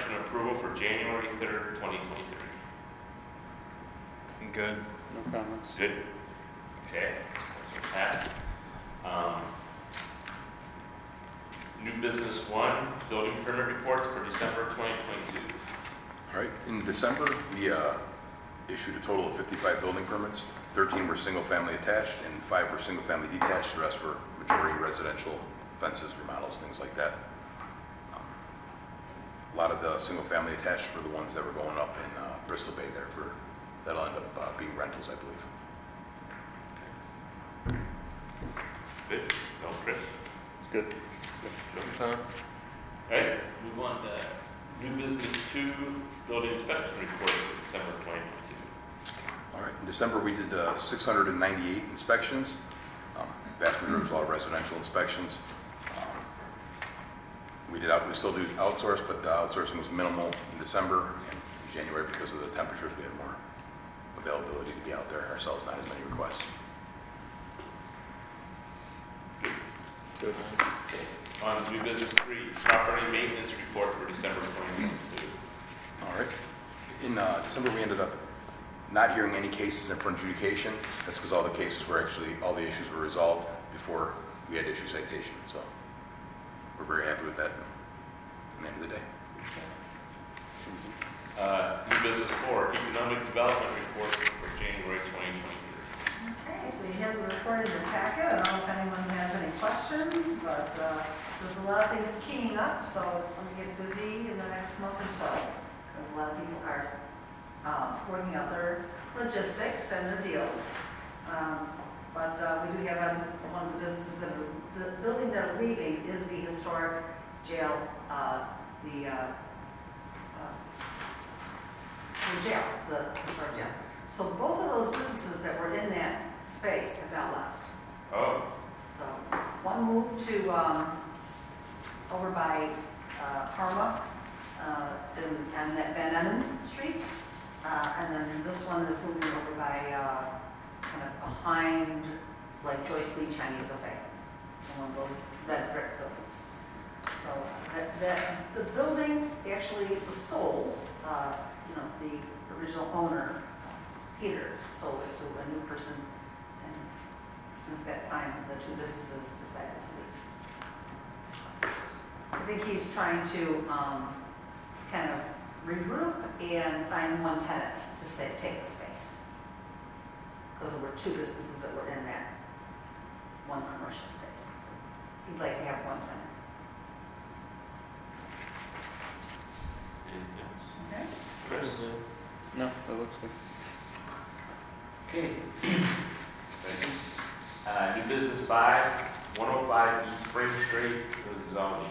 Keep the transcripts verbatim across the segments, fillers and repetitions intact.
inspection approval for January third, twenty twenty-three. Good. No comments. Good. Okay. Pat. Um, new business one, building permit reports for December twenty twenty-two. All right, in December, we uh, issued a total of fifty-five building permits. thirteen were single-family attached and five were single-family detached. The rest were majority residential, fences, remodels, things like that. Um, a lot of the single-family attached were the ones that were going up in uh, Bristol Bay there for, that'll end up uh, being rentals, I believe. Good. No, Chris. It's good. All right, move on to new business two, building inspection report for December twenty twenty-two. All right, in December, we did uh, six hundred ninety-eight inspections. Um, vast majority was all residential inspections. Um, we did out, we still do outsource, but the outsourcing was minimal in December. And in January, because of the temperatures, we had more availability to be out there ourselves, not as many requests. Good. Okay. On to new business three, property maintenance report for December twenty twenty-two. All right. In uh, December, we ended up not hearing any cases in front of adjudication. That's because all the cases were actually, all the issues were resolved before we had to issue citation. So we're very happy with that at the end of the day. Uh, new business four, economic development report for January twenty twenty-three. Okay, so you have the report in the packet. I don't know if anyone has any questions, but uh, there's a lot of things keying up, so it's going to get busy in the next month or so, because a lot of people are um, working out their logistics and their deals. Um, but uh, we do have um, one of the businesses that are, the building that are leaving is the historic jail, uh, the, uh, uh, the jail, the historic jail. So both of those businesses that were in that space have now left. Oh, So one moved to um, over by uh, Parma uh, in, and that Van Enen Street, uh, and then this one is moving over by uh, kind of behind like Joyce Lee Chinese Buffet, in one of those red brick buildings. So that, that the building actually was sold. Uh, you know, the original owner, Peter, sold it to a new person, and since that time, the two businesses decided to leave. I think he's trying to um, kind of regroup and find one tenant to stay, take the space, because there were two businesses that were in that one commercial space. He'd like to have one tenant. anything else? Okay. Chris? No, that looks good. Okay. Thank you. Uh, new business five, one oh five East Spring Street, the zoning.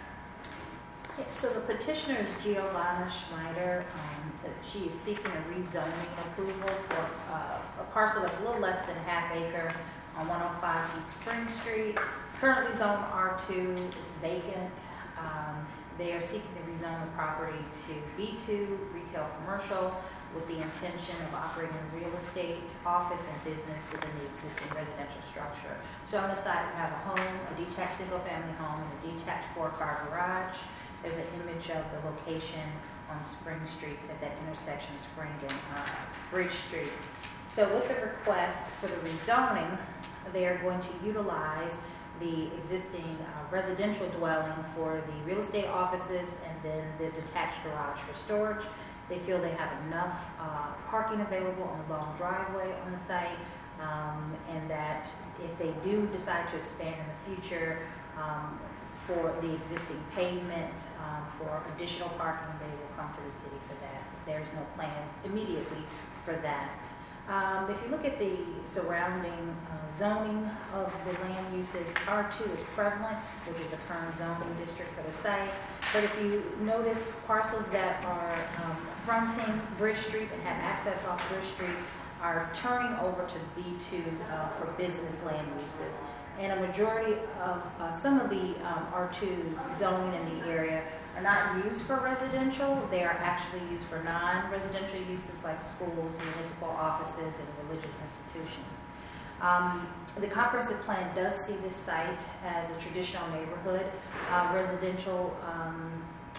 Yeah, so the petitioner is Giovanna Schneider. Um, that she is seeking a rezoning approval for uh, a parcel that's a little less than a half acre on one oh five East Spring Street. It's currently zoned R two. It's vacant. Um, they are seeking to rezone the property to B two, retail commercial, with the intention of operating real estate, office, and business within the existing residential structure. So on the side, we have a home, a detached single-family home, and a detached four-car garage. There's an image of the location on Spring Street, at that intersection of Spring and uh, Bridge Street. So with the request for the rezoning, they are going to utilize the existing uh, residential dwelling for the real estate offices and then the detached garage for storage. They feel they have enough uh, parking available on the long driveway on the site, um, and that if they do decide to expand in the future um, for the existing pavement, um, for additional parking, they will come to the city for that. There's no plans immediately for that. Um, if you look at the surrounding uh, zoning of the land uses, R two is prevalent, which is the current zoning district for the site. But if you notice parcels that are um, fronting Bridge Street and have access off Bridge Street are turning over to B two uh, for business land uses. And a majority of uh, some of the um, R two zoning in the area are not used for residential. They are actually used for non-residential uses like schools, municipal offices, and religious institutions. Um, the comprehensive plan does see this site as a traditional neighborhood, uh, residential um, uh,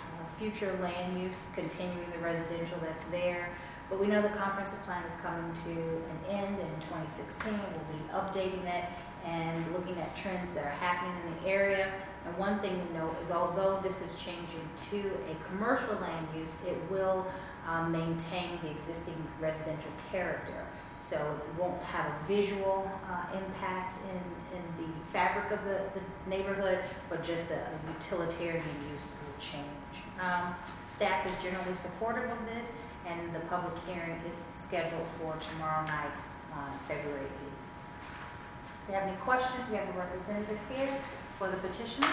future land use, continuing the residential that's there. But we know the comprehensive plan is coming to an end in twenty sixteen. We'll be updating that and looking at trends that are happening in the area. And one thing to note is although this is changing to a commercial land use, it will um, maintain the existing residential character. So it won't have a visual uh, impact in, in the fabric of the, the neighborhood, but just a, a utilitarian use will change. Um, staff is generally supportive of this, and the public hearing is scheduled for tomorrow night, uh, February eighth. So if you have any questions, we have a representative here for the petitioner.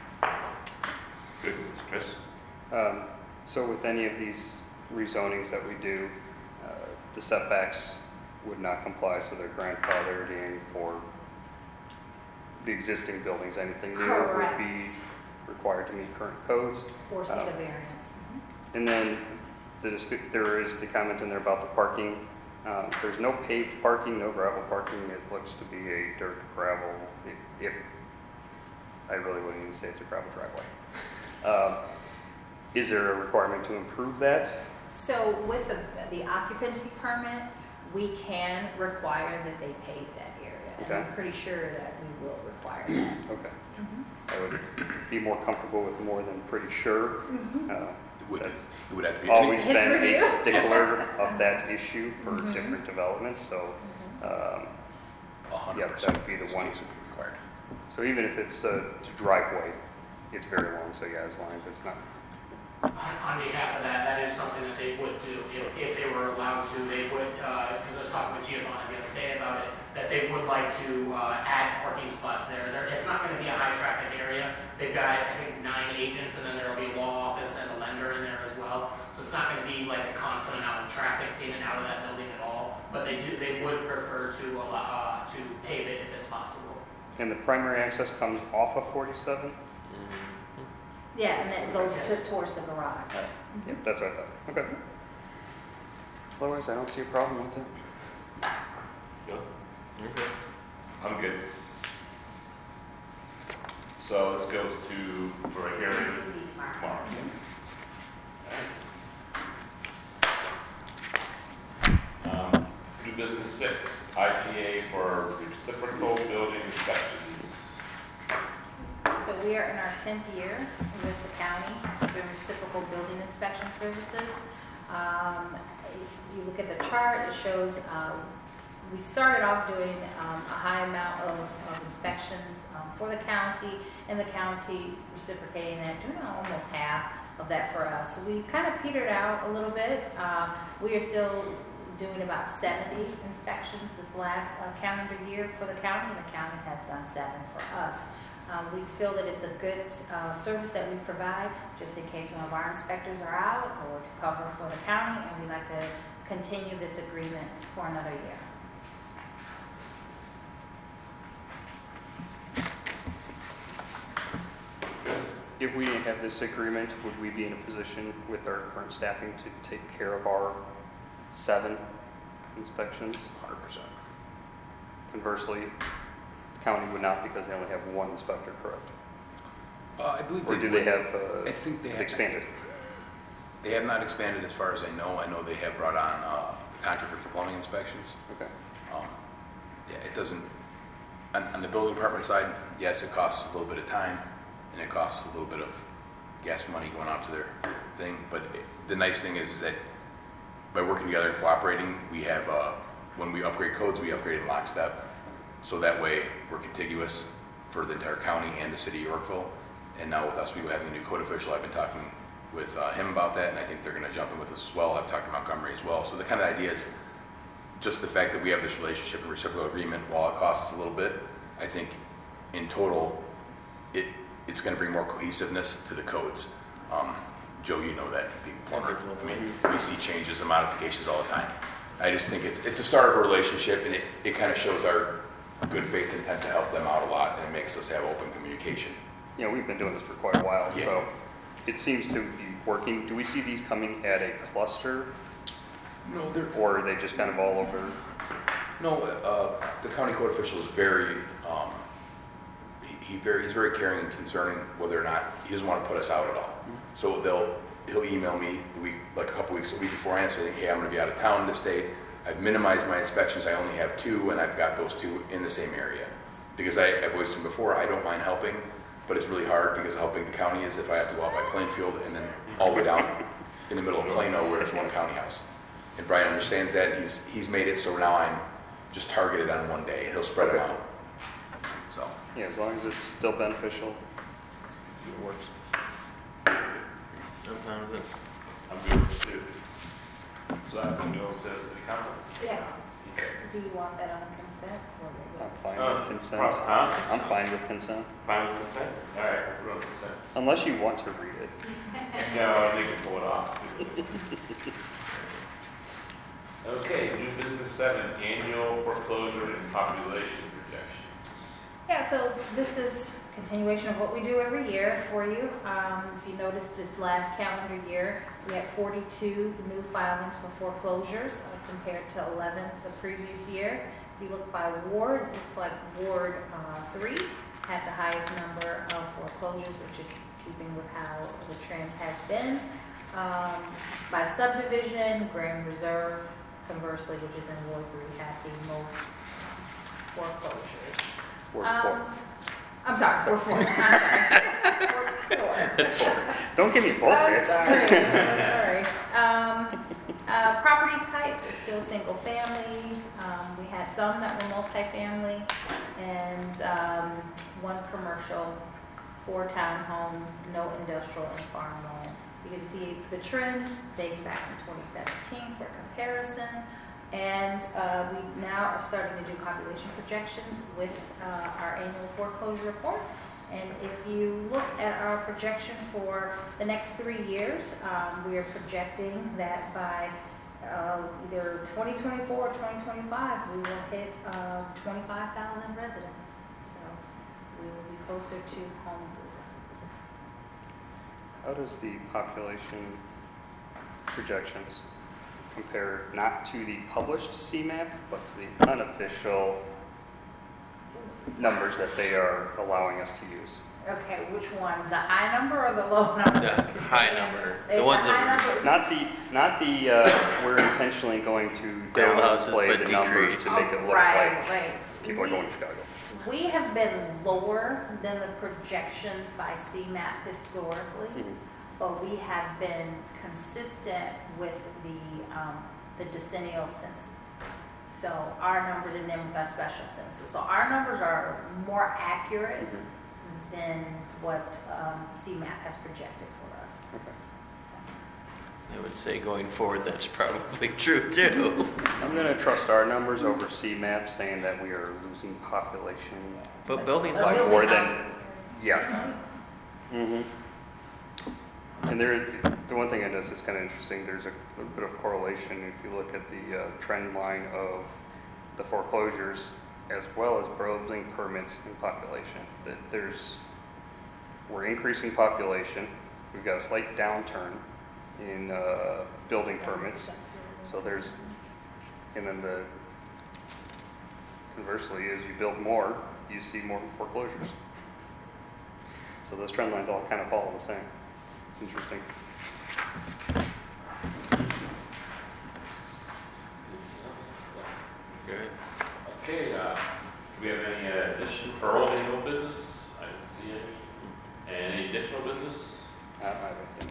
Good. Chris? Um, so with any of these rezonings that we do, uh, the setbacks would not comply, so they're grandfathered in for the existing buildings. Anything new would be Correct. required to meet current codes. Or seek Uh, a variance. Mhm. And then the, disc- there is the comment in there about the parking. Um, there's no paved parking, no gravel parking. It looks to be a dirt gravel. If, if I really wouldn't even say it's a gravel driveway. Um, is there a requirement to improve that? So with the, the occupancy permit, we can require that they pave that area. And Okay. I'm pretty sure that we will require that. Okay. Mhm. I would be more comfortable with more than pretty sure. Mhm. Uh, It would, That's it would have to be. always His been review. a stickler of that issue for Mhm. different developments, so, Mhm. um, A hundred Yep, that percent. would be the This one. case would be required. so even if it's a driveway, it's very long, so yeah, as long as it's not, On on behalf of that, that is something that they would do if, if they were allowed to. They would, because I was talking with Giovanni the other day about it, that they would like to uh, add parking spots there. There- It's not going to be a high traffic area. They've got, I think, nine agents, and then there will be a law office and a lender in there as well. So it's not going to be like a constant amount of traffic in and out of that building at all. But they do, they would prefer to allow, uh, to pave it if it's possible. and the primary access comes off of forty-seven? Yeah, and that goes to, towards the garage. Yep, that's what I thought, okay. Otherwise, I don't see a problem with it. Good. Okay. I'm good. So this goes to, for a hearing tomorrow. Um, New business six, I P A for reciprocal building inspections. So we are in our tenth year with the county doing reciprocal building inspection services. Um, If you look at the chart, it shows um, we started off doing um, a high amount of of inspections um, for the county, and the county reciprocating that, doing almost half of that for us. So we kind of petered out a little bit. Um, We are still doing about seventy inspections this last uh, calendar year for the county, and the county has done seven for us. Um, we feel that it's a good uh, service that we provide, just in case one of our inspectors are out, or to cover for the county, and we'd like to continue this agreement for another year. If we didn't have this agreement, would we be in a position with our current staffing to take care of our seven inspections? Hundred percent. Conversely, the county would not because they only have one inspector, correct? Uh, I believe Or they do they would. have I uh, think they have. expanded? They have not expanded as far as I know. I know they have brought on uh, contractor for plumbing inspections. Okay. Um, Yeah, it doesn't, on, on the building department side, yes, it costs a little bit of time, and it costs a little bit of gas money going out to their thing, but it- the nice thing is, is that by working together and cooperating, we have, uh, when we upgrade codes, we upgrade in lockstep, so that way we're contiguous for the entire county and the city of Yorkville. And now with us, we having a new code official, I've been talking with uh, him about that, and I think they're gonna jump in with us as well. I've talked to Montgomery as well, so the kind of idea is, just the fact that we have this relationship and reciprocal agreement, while it costs us a little bit, I think in total, it, it's gonna bring more cohesiveness to the codes. Um, Joe, you know that, being a plumber, I mean, we see changes and modifications all the time. I just think it's, it's the start of a relationship, and it, it kind of shows our good faith intent to help them out a lot, and it makes us have open communication. You know, we've been doing this for quite a while, Yeah. so it seems to be working. Do we see these coming at a cluster, No, they're, or are they just kind of all over? No, uh, the county code official is very, um, he, he very, he's very caring and concerning whether or not, he doesn't want to put us out at all. So they'll, he'll email me the week, like a couple weeks, a week beforehand, saying, hey, I'm gonna be out of town this date. I've minimized my inspections, I only have two, and I've got those two in the same area. Because I, I've voiced them before, I don't mind helping, but it's really hard because how big the county is if I have to go out by Plainfield and then all the way down in the middle of Plano where there's one county house. And Brian understands that, and he's, he's made it so now I'm just targeted on one day, and he'll spread it out. So, Yeah, as long as it's still beneficial, it works. I'm fine with it. I'm good with it too. So I can go to the council. Yeah. Do you want that on consent? or I'm what? fine Uh, with consent. pro- huh? I'm fine with consent, Fine with consent? All right, I'll put it on consent. unless you want to read it. No, I think we can pull it off. Okay, new business seven, annual foreclosure and population projections. Yeah, so this is continuation of what we do every year for you. Um, if you notice this last calendar year, we had forty-two new filings for foreclosures uh, compared to eleven the previous year. If you look by ward, it looks like Ward uh, three had the highest number of foreclosures, which is keeping with how the trend has been. Um, by subdivision, Grand Reserve, conversely, which is in Ward three, had the most foreclosures. Word Um, four. I'm sorry, we're four. I'm sorry. We're four. Don't give me both I'm hits. sorry. I'm sorry. Um, uh, property type is still single family. Um, we had some that were multifamily and um, one commercial, four townhomes, no industrial and farmland. You can see the trends dating back in twenty seventeen for comparison. And uh, we now are starting to do population projections with uh, our annual foreclosure report. And if you look at our projection for the next three years, um, we are projecting that by uh, either twenty twenty-four or twenty twenty-five, we will hit uh, twenty-five thousand residents. So we will be closer to home delivery. How does the population projections compare not to the published C MAP, but to the unofficial numbers that they are allowing us to use? Okay, which ones? The high number or the low number? The high number. They- The ones high that number- Not the, not the, uh, we're intentionally going to Build houses, downplay but the numbers decrease. to make it look Right, like right. people are We- going to Chicago. We have been lower than the projections by C MAP historically, Mhm. but we have been consistent with the, um, the decennial census. So our numbers and then with our special census. So our numbers are more accurate Mhm. than what um, C MAP has projected for us. Okay. So. I would say going forward, that's probably true too. I'm going to trust our numbers over C MAP saying that we are losing population. But building Uh, blocks, building more than- houses. Yeah. hmm And there, the one thing it does is kind of interesting. There's a little bit of correlation if you look at the uh, trend line of the foreclosures as well as building permits and population. That there's, we're increasing population. We've got a slight downturn in uh, building permits. So there's, and then the conversely is you build more, you see more foreclosures. So those trend lines all kind of follow the same. Interesting. good. Okay, uh, do we have any uh, addition for old annual business? I don't see any. And any additional business? I don't have anything.